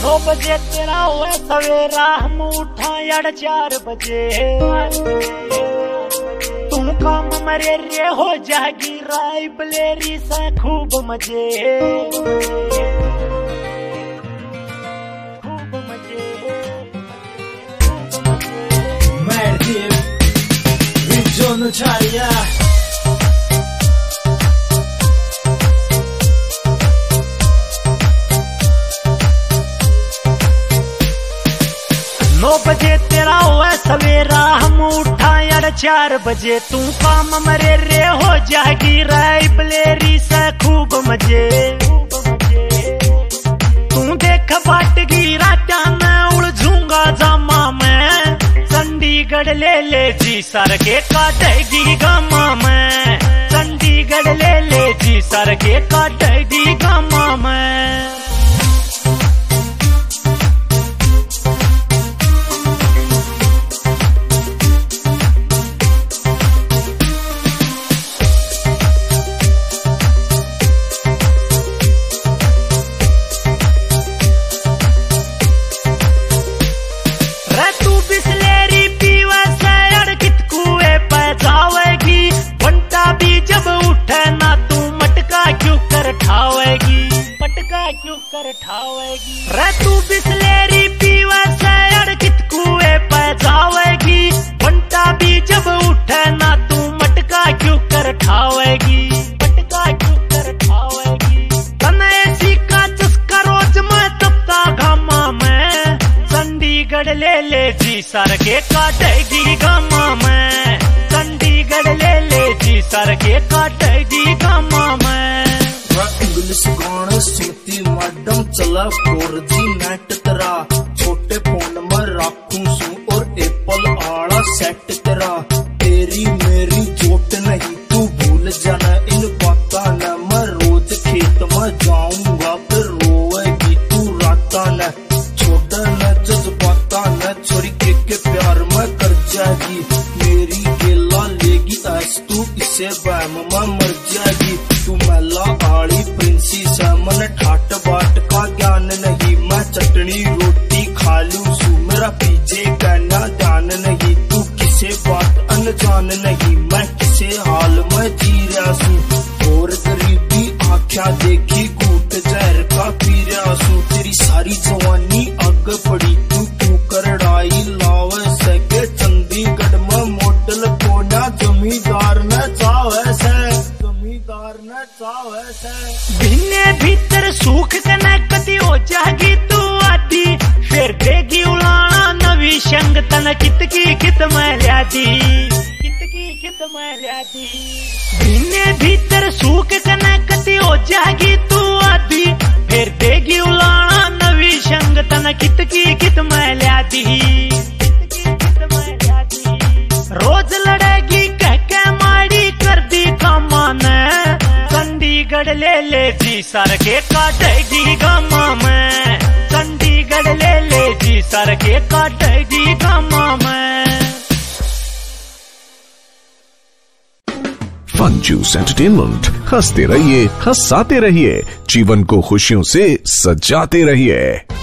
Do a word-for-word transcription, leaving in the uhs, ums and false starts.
नौ बजे तेरा हुआ सवेरा, हम उठा यार चार बजे। तुम काम मरे रे हो जागी राय बलेरी से खूब मजे, खूब मजे, खूब मजे। Merdim, videonu çaya. नौ बजे तेरा हुआ सवेरा, हम उठा यार चार बजे। तू काम मरे रे हो जागी राय बलेरी से खूब मजे, तू देख बाट गिरा मैं उलझूंगा जामा में। चंडीगढ़ ले ले जी सर के काटेगी गामा में, चंडीगढ़ ले ले जी सर के काटेगी गामा में। क्यों कर ठावेगी रे तू बिस्लेरी पीवा सैर कित कुएं पे जावेगी। बंटा भी जब उठे ना तू मटका क्यों कर ठावेगी, मटका क्यों कर ठावेगी। तने ऐसी का चस्का रोज मैं तपता घामा में, चंडीगढ़ ले ले जी सर के काटेगी गामा में, चंडीगढ़ ले ले जी सर के काटेगी गामा में। इंग्लिश गाने सुनती मैडम चला फोर जी नेट तेरा, छोटे फोन में रखूं सू और एप्पल आड़ा सेट तेरा। तेरी मेरी जोट नहीं तू भूल जाना इन बाता न, मैं रोज खेत में जाऊंगा फिर रोएगी तू राता न। छोटा न जज्बाता न छोरी के, के प्यार में कर जाएगी, मेरी गेला लेगी ऐस तू इसे बैम में मर जाएगी। तू मैला आड़ी प्रिंसी से मन ठाट बाट का ज्ञान नहीं, मैं चटनी रोटी खा लूं सू मेरा पीछे कहना ध्यान नहीं। तू किसे बात अनजान नहीं, मैं किसे हाल में जी रहा सू और गरीबी आख्या देखी कूट जहर का पी रहा सू। तेरी सारी जवानी अग पड़ी तू क्यों करड़ाई लावे सके, चंडीगढ़ में मॉडल कोना जमींदार न चावे से, जमींदार न चावे से। भिन्ने भीतर सुख कने कदी हो जागी तू आती, फिर देगी उलाना नवी शंग तन कित की कित मैं ल्यादी, कित की कित मैं ल्यादी। भिन्ने भीतर सुख कने कदी हो जागी तू आती, फिर देगी उलाना नवी शंग तन कित की कित मैं ल्यादी, कित की कित मैं ल्यादी। रोज लड़ेगी कह के माड़ी कर दी कामा ने, चंडीगढ़ ले ले जी सर के काटेगी गामा में, चंडीगढ़ ले ले जी सर के काटेगी गामा में। फन जूस एंटरटेनमेंट, हंसते रहिए हंसाते रहिए, जीवन को खुशियों से सजाते रहिए।